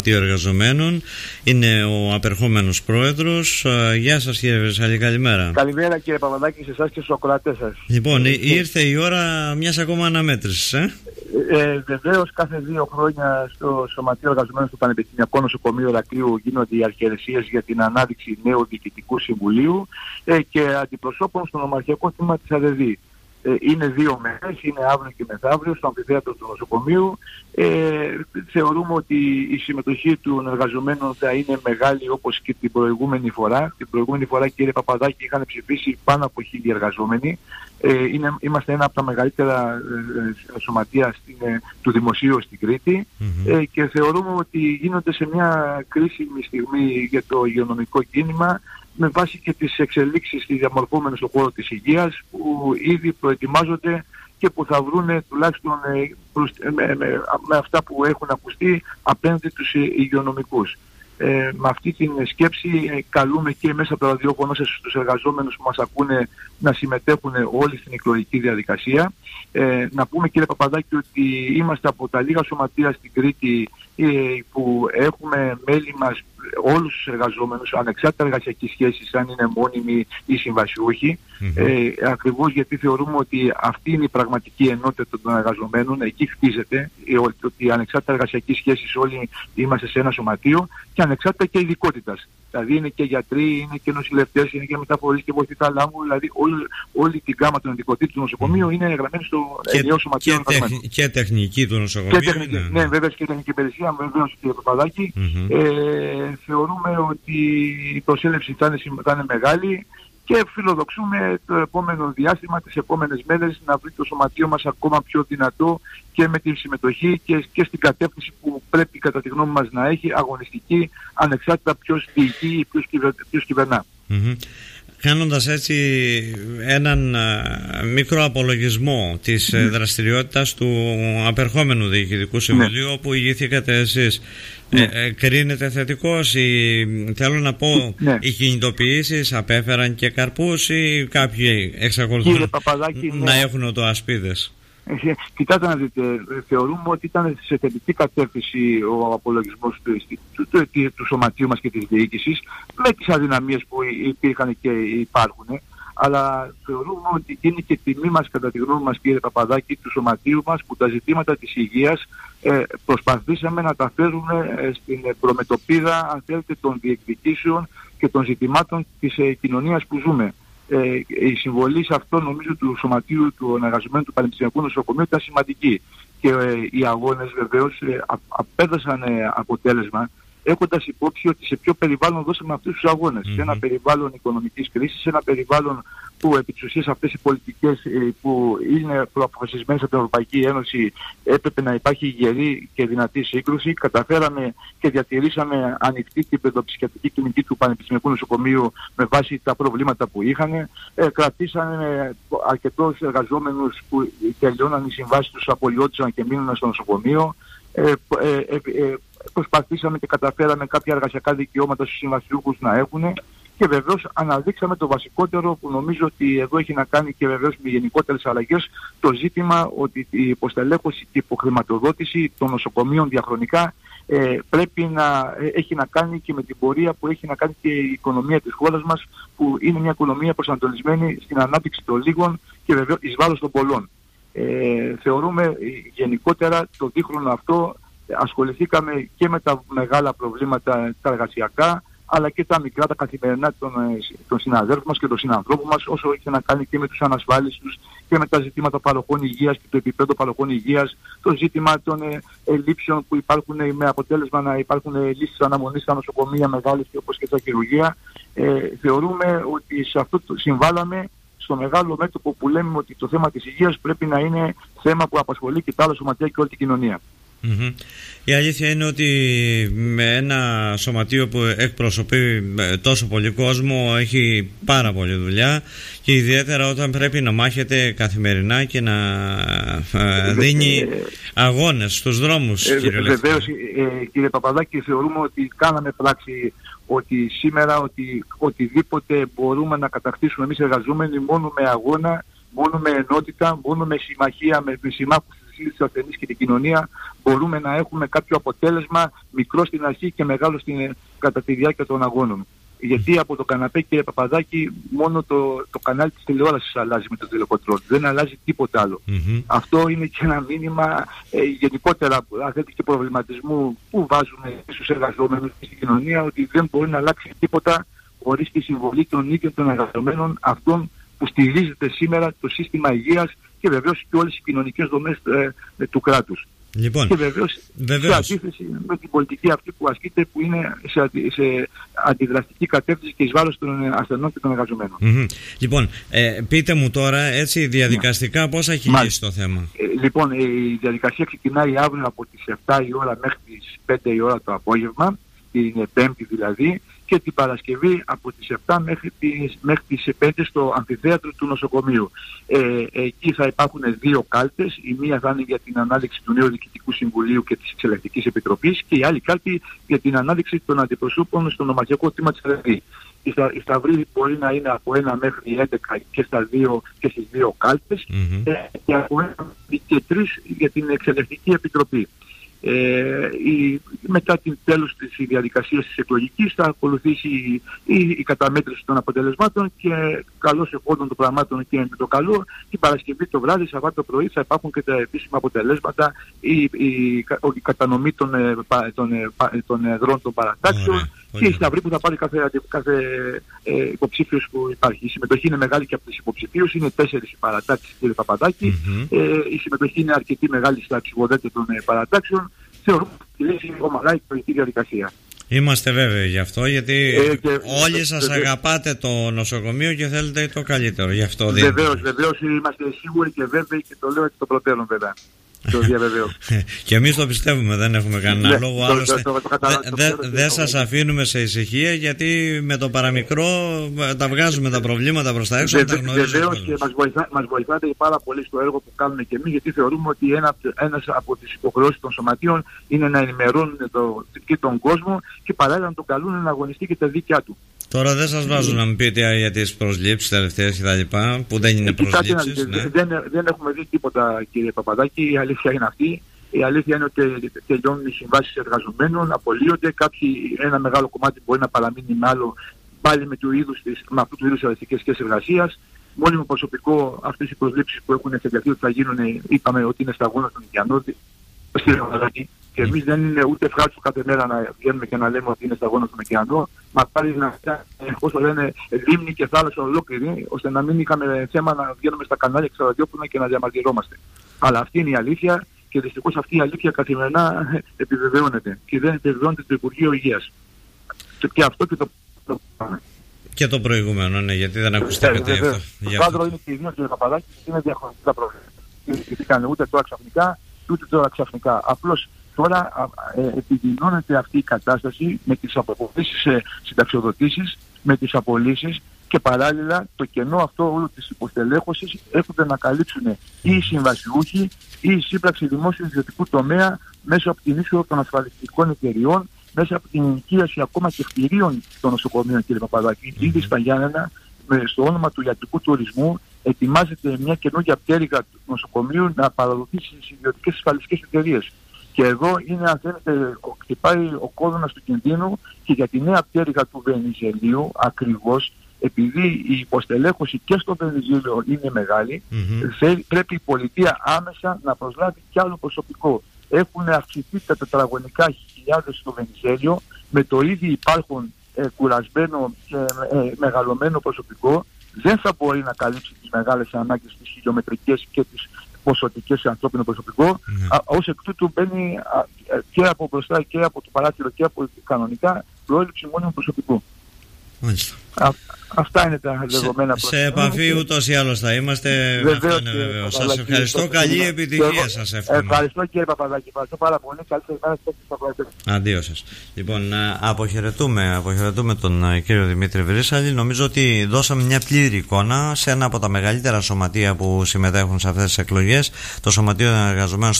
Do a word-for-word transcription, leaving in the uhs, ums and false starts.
Εργαζομένων. Είναι ο απερχόμενος πρόεδρος. Γεια σας κύριε Βρυσαλή, καλημέρα. Καλημέρα κύριε Παπαδάκη, σε εσάς και στους ακροατές σας. Λοιπόν, ήρθε η ώρα μιας ακόμα αναμέτρησης, ε? Ε, βεβαίως, κάθε δύο χρόνια στο Σωματείο Εργαζομένων του Πανεπιστημιακού Νοσοκομείου Ηρακλείου γίνονται οι αρχαιρεσίες για την ανάδειξη νέου Διοικητικού Συμβουλίου ε, και αντιπροσώπων στο νομαρχιακό τμήμα της ΑΔΕΔ. Ε, είναι δύο μέρες, είναι αύριο και μεθαύριο στο αμφιθέατρο του νοσοκομείου. Ε, θεωρούμε ότι η συμμετοχή των εργαζομένων θα είναι μεγάλη όπως και την προηγούμενη φορά. Την προηγούμενη φορά, κύριε Παπαδάκη, είχαν ψηφίσει πάνω από χίλιοι εργαζόμενοι. Ε, είναι, είμαστε ένα από τα μεγαλύτερα ε, σωματεία στην, ε, του δημοσίου στην Κρήτη mm-hmm. ε, και θεωρούμε ότι γίνονται σε μια κρίσιμη στιγμή για το υγειονομικό κίνημα με βάση και τις εξελίξεις τις διαμορφόμενες στον χώρο της υγείας που ήδη προετοιμάζονται και που θα βρουν τουλάχιστον ε, προς, ε, με, με, με αυτά που έχουν ακουστεί απέναντι τους υγειονομικούς. Ε, με αυτή την σκέψη ε, καλούμε και μέσα από το ραδιόφωνο σας στους εργαζόμενους που μας ακούνε να συμμετέχουν όλοι στην εκλογική διαδικασία. Ε, να πούμε κύριε Παπαδάκη ότι είμαστε από τα λίγα σωματεία στην Κρήτη ε, που έχουμε μέλη μας όλους τους εργαζόμενους ανεξάρτητα εργασιακής σχέσης, αν είναι μόνιμοι ή συμβασιούχοι, mm-hmm. ε, ακριβώς γιατί θεωρούμε ότι αυτή είναι η πραγματική ενότητα των εργαζομένων, εκεί χτίζεται ε, ότι ανεξάρτητα εργασιακής σχέσης όλοι είμαστε σε ένα σωματείο και ανεξάρτητα και ειδικότητας. Δηλαδή είναι και γιατροί, είναι και νοσηλευτές, είναι και μεταφορείς και βοηθητά λάμβου, δηλαδή όλη, όλη την γάμα των ειδικότητων του νοσοκομείου mm. είναι εγγραμμένη στο ενιαίο σωματείο. Και, τεχ, και τεχνική του νοσοκομείου. Και τεχνική, ναι, ναι, βέβαια και τεχνική υπηρεσία, βεβαίως κύριε Παπαδάκη. Mm-hmm. Ε, θεωρούμε ότι η προσέλευση θα είναι, θα είναι μεγάλη και φιλοδοξούμε το επόμενο διάστημα, τις επόμενες μέρες, να βρει το σωματείο μας ακόμα πιο δυνατό και με την συμμετοχή και, και στην κατεύθυνση που πρέπει κατά τη γνώμη μας να έχει, αγωνιστική, ανεξάρτητα ποιος διοικεί ή ποιος, κυβερ, ποιος κυβερνά. Mm-hmm. Κάνοντας έτσι έναν α, μικρό απολογισμό της mm. δραστηριότητας του απερχόμενου Διοικητικού Συμβουλίου mm. όπου ηγηθήκατε εσείς, mm. ε, ε, κρίνεται θετικός ή, θέλω να πω, mm. οι κινητοποιήσεις απέφεραν και καρπούς ή κάποιοι εξακολουθούν Παπαδάκη, να ναι. έχουν το ασπίδες? Κοιτάτε να δείτε, θεωρούμε ότι ήταν σε θετική κατεύθυνση ο απολογισμός του, του, του, του, του σωματείου μας και της διοίκησης με τις αδυναμίες που υπήρχαν και υπάρχουν, αλλά θεωρούμε ότι είναι και τιμή μας κατά τη γνώμη μας κύριε Παπαδάκη του σωματείου μας που τα ζητήματα της υγείας ε, προσπαθήσαμε να τα φέρουμε ε, στην προμετωπίδα αν θέλετε των διεκδικήσεων και των ζητημάτων της ε, κοινωνίας που ζούμε. Ε, η συμβολή σε αυτό νομίζω του Σωματείου του Εργαζομένου του Πανεπιστημιακού Νοσοκομείου ήταν σημαντική και ε, οι αγώνες βεβαίως ε, α, απέδωσαν ε, αποτέλεσμα έχοντας υπόψη ότι σε ποιο περιβάλλον δώσαμε αυτούς τους αγώνες. Mm-hmm. Σε ένα περιβάλλον οικονομικής κρίσης, σε ένα περιβάλλον που επί της ουσίας αυτές οι πολιτικές ε, που είναι προαποφασισμένες από την Ευρωπαϊκή Ένωση έπρεπε να υπάρχει γερή και δυνατή σύγκρουση. Καταφέραμε και διατηρήσαμε ανοιχτή την παιδοψυχιατρική κλινική του Πανεπιστημιακού Νοσοκομείου με βάση τα προβλήματα που είχαν. Ε, κρατήσαμε αρκετούς εργαζόμενους που τελειώναν οι συμβάσεις τους, απολυόντουσαν και μείνουν στο νοσοκομείο. Ε, ε, ε, ε, προσπαθήσαμε και καταφέραμε κάποια εργασιακά δικαιώματα στους συμβασιούχους να έχουν και βεβαίως αναδείξαμε το βασικότερο που νομίζω ότι εδώ έχει να κάνει και βεβαίως με γενικότερες αλλαγές, το ζήτημα ότι η υποστελέχωση και η υποχρηματοδότηση των νοσοκομείων διαχρονικά ε, πρέπει να ε, έχει να κάνει και με την πορεία που έχει να κάνει και η οικονομία της χώρας μας που είναι μια οικονομία προσανατολισμένη στην ανάπτυξη των λίγων και βεβαίως εις βάρος των πολλών. Ε, θεωρούμε γενικότερα το δίχρονο αυτό ασχοληθήκαμε και με τα μεγάλα προβλήματα τα εργασιακά αλλά και τα μικρά, τα καθημερινά των, των συναδέλφων μας και των συνανθρώπων μας όσο είχε να κάνει και με τους ανασφάλιστους και με τα ζητήματα παροχών υγείας και το επίπεδο παροχών υγείας, το ζήτημα των ε, ελλείψεων που υπάρχουν ε, με αποτέλεσμα να υπάρχουν ε, λύσεις αναμονής στα νοσοκομεία μεγάλες και όπως και στα χειρουργεία. Ε, θεωρούμε ότι σε αυτό το συμβάλαμε στο μεγάλο μέτωπο που λέμε ότι το θέμα της υγείας πρέπει να είναι θέμα που απασχολεί και τα άλλα σωματεία και όλη την κοινωνία. Mm-hmm. Η αλήθεια είναι ότι με ένα σωματείο που εκπροσωπεί τόσο πολύ κόσμο έχει πάρα πολλή δουλειά και ιδιαίτερα όταν πρέπει να μάχεται καθημερινά και να ε, δίνει αγώνες στους δρόμους. Ε, κύριε Βεβαίως ε, κύριε Παπαδάκη, θεωρούμε ότι κάναμε πράξη ότι σήμερα ότι οτιδήποτε μπορούμε να κατακτήσουμε εμείς εργαζόμενοι μόνο με αγώνα, μόνο με ενότητα, μόνο με συμμαχία, με, με συμμάχους τους ασθενείς και την κοινωνία, μπορούμε να έχουμε κάποιο αποτέλεσμα μικρό στην αρχή και μεγάλο στην, κατά τη διάρκεια των αγώνων. Γιατί από το καναπέ, κύριε Παπαδάκη, μόνο το, το κανάλι της τηλεόρασης αλλάζει με το τηλεκοντρόλ. Δεν αλλάζει τίποτα άλλο. Mm-hmm. Αυτό είναι και ένα μήνυμα ε, γενικότερα, αν θέλετε, και προβληματισμού που βάζουμε στους εργαζόμενους και στην κοινωνία, ότι δεν μπορεί να αλλάξει τίποτα χωρίς τη συμβολή των ίδιων των εργαζομένων, αυτών που στηρίζεται σήμερα το σύστημα υγείας και βεβαίως και όλες οι κοινωνικές δομές ε, ε, του κράτους. Λοιπόν, και βεβαίως, βεβαίως σε αντίθεση με την πολιτική αυτή που ασκείται, που είναι σε, αντι, σε αντιδραστική κατεύθυνση και εις βάρος των ασθενών και των εργαζομένων. Mm-hmm. Λοιπόν, ε, πείτε μου τώρα έτσι διαδικαστικά πώς έχει λύσει το θέμα. Ε, λοιπόν, η διαδικασία ξεκινάει αύριο από τις επτά η ώρα μέχρι τις πέντε η ώρα το απόγευμα, την Πέμπτη δηλαδή, και την Παρασκευή από τις επτά μέχρι τις, μέχρι τις πέντε στο αμφιθέατρο του νοσοκομείου. Ε, εκεί θα υπάρχουν δύο κάλπες. Η μία θα είναι για την ανάδειξη του νέου Διοικητικού Συμβουλίου και της Εξελεκτικής Επιτροπής και η άλλη κάλπη για την ανάδειξη των αντιπροσώπων στο νομαρχιακό τμήμα της Ερευνή. Η, στα, η σταυρή μπορεί να είναι από ένα μέχρι έντεκα και, στα δύο, και στις δύο κάλπες mm-hmm. ε, και από ένα και τρεις για την Εξελεκτική Επιτροπή. Ε, η, μετά την τέλος της διαδικασίας της εκλογικής θα ακολουθήσει η, η, η καταμέτρηση των αποτελεσμάτων και καλώς εφόδων των πραγμάτων και με το καλό την Παρασκευή το βράδυ, Σαββάτο πρωί θα υπάρχουν και τα επίσημα αποτελέσματα, η, η, η, η κατανομή των, των, των εδρών των παρατάξεων και η σταυρή που θα πάρει κάθε, κάθε ε, υποψήφιος που υπάρχει. Η συμμετοχή είναι μεγάλη και από τις υποψηφίους, είναι τέσσερις οι παρατάξεις, κύριε Παπαδάκη. Mm-hmm. Ε, η συμμετοχή είναι αρκετή μεγάλη στα ψηφοδέλτια των ε, παρατάξεων. Θεωρούμε ότι λύσει ομαλά η εκλογική διαδικασία. Είμαστε βέβαιοι γι' αυτό, γιατί ε, και, όλοι σας βεβαίως αγαπάτε το νοσοκομείο και θέλετε το καλύτερο. Γι' αυτό βεβαίως, βεβαίως είμαστε σίγουροι και βέβαιοι και το λέω εκ των προτέρων βέβαια. Και εμείς το πιστεύουμε, δεν έχουμε κανένα λόγο. Άλλωστε δεν σας αφήνουμε σε ησυχία, γιατί με το παραμικρό τα βγάζουμε τα προβλήματα προς τα έξω. Βεβαίως και μας, βοηθά, μας βοηθάτε πάρα πολύ στο έργο που κάνουμε και εμείς, γιατί θεωρούμε ότι ένα, ένας από τις υποχρεώσεις των σωματείων είναι να ενημερώνουν το, και τον κόσμο και παράλληλα να τον καλούν να αγωνιστεί και τα δίκαια του. Τώρα δεν σας βάζουν να μου πείτε για τις προσλήψεις τελευταίες και τα λοιπά, που δεν είναι προσλήψεις. Ναι. Δεν, δεν έχουμε δει τίποτα, κύριε Παπαδάκη, η αλήθεια είναι αυτή. Η αλήθεια είναι ότι τελειώνουν οι συμβάσεις εργαζομένων, απολύονται, κάποιοι, ένα μεγάλο κομμάτι μπορεί να παραμείνει με άλλο, πάλι με, του είδους της, με αυτού του είδους ελαστικές εργασίας. Μόνιμο προσωπικό, αυτές οι προσλήψεις που έχουν εξεγερθεί ότι θα γίνουν, είπαμε ότι είναι σταγόνα στον Ικιανό, στην Παπαδάκη. Και εμείς δεν είναι ούτε ευχάριστο κάθε μέρα να βγαίνουμε και να λέμε ότι είναι σταγόνα στον ωκεανό. Μα πάλι να όσο λένε λίμνη και θάλασσα ολόκληρη, ώστε να μην είχαμε θέμα να βγαίνουμε στα κανάλια και στα ραδιόφωνα και να διαμαρτυρόμαστε. Αλλά αυτή είναι η αλήθεια και δυστυχώς αυτή η αλήθεια καθημερινά επιβεβαιώνεται. Και δεν επιβεβαιώνεται το Υπουργείο Υγείας. Και αυτό και το πάμε. Και το προηγούμενο, ναι, γιατί δεν ακουστήκατε γι' αυτό. Το κάδρο είναι και οι δύο, κύριε Παπαδάκη, είναι διαχρονικά προβλήματα. Δεν ήρθαν ούτε τώρα ξαφνικά, ούτε τώρα ξαφνικά. Απλώς τώρα ε, επιδεινώνεται αυτή η κατάσταση με τις αποπολίσεις ε, συνταξιοδοτήσεις, με τις απολύσεις και παράλληλα το κενό αυτό όλο της υποστελέχωσης έρχονται να καλύψουν ή οι συμβασιούχοι ή η σύμπραξη δημόσιου ιδιωτικού τομέα μέσα από την είσοδο των ασφαλιστικών εταιριών, μέσα από την ενοικίαση ακόμα και κτηρίων των νοσοκομείων, κύριε Παπαδάκη. Mm-hmm. Ήδη στα Γιάννενα, με, στο όνομα του ιατρικού τουρισμού, ετοιμάζεται μια καινούργια πτέρυγα του νοσοκομείου να παραδοθεί στις ιδιωτικές ασφαλιστικές εταιρείες. Και εδώ είναι, αν θέλετε, χτυπάει ο κόδωνας του κινδύνου και για τη νέα πτέρυγα του Βενιζελίου, ακριβώς επειδή η υποστελέχωση και στο Βενιζέλιο είναι μεγάλη, mm-hmm. πρέπει η πολιτεία άμεσα να προσλάβει κι άλλο προσωπικό. Έχουν αυξηθεί τα τετραγωνικά χιλιάδες στο Βενιζέλιο, με το ήδη υπάρχον ε, κουρασμένο και ε, μεγαλωμένο προσωπικό, δεν θα μπορεί να καλύψει τις μεγάλες ανάγκες, τις χιλιομετρικές και τις ποσοτικές σε ανθρώπινο προσωπικό. Mm. Ως εκ τούτου μπαίνει α, και από μπροστά και από το παράθυρο και από κανονικά προέλευση μόνιμου προσωπικού. Μάλιστα. Α, αυτά είναι τα δεδομένα. Σε, σε επαφή ούτως ή άλλως θα είμαστε. Βεβαίως, αυτό είναι βέβαιο. Σας ευχαριστώ. Καλή επιτυχία σας εύχομαι. Ευχαριστώ κύριε Παπαδάκη. Ευχαριστώ πάρα πολύ. Καλή σας. Αντίο σας. Λοιπόν, αποχαιρετούμε, αποχαιρετούμε τον κύριο Δημήτρη Βρύσαλη. Νομίζω ότι δώσαμε μια πλήρη εικόνα σε ένα από τα μεγαλύτερα σωματεία που συμμετέχουν σε αυτές τις εκλογές, το Σωματείο των Εργαζομένων